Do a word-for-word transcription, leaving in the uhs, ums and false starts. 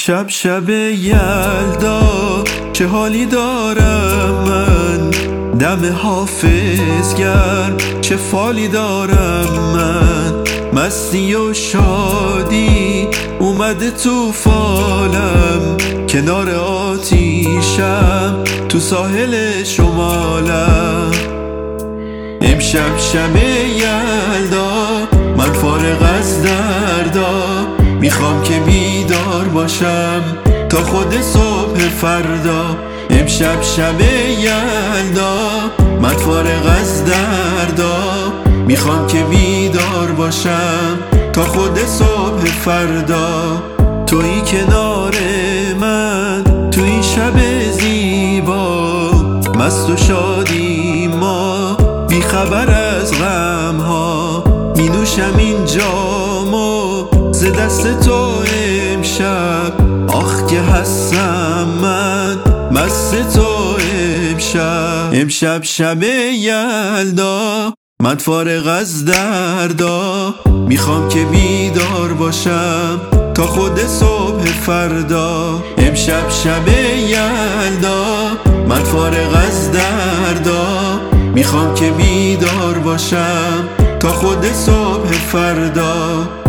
امشب شب یلدا چه حالی دارم من، دم حافظگر چه فالی دارم من. مستی و شادی اومده تو فالم، کنار آتیشم تو ساحل شمالم. امشب شب یلدا من فارغ از دردا، میخوام که بیدار باشم تا خود صبح فردا. امشب شب یلدا من فارغ از دردا، میخوام که بیدار باشم تا خود صبح فردا. تویی کنار من تو این شب زیبا، مست و شادی ما بی خبر از غم ها. می نوشم این جامو ز دست تو امشب، آخ که هستم من مست تو امشب. امشب شب یلدا من فارغ از دردا، میخوام که بیدار باشم تا خود صبح فردا. امشب شب یلدا من فارغ از دردا، میخوام که بیدار باشم تا خود صبح فردا.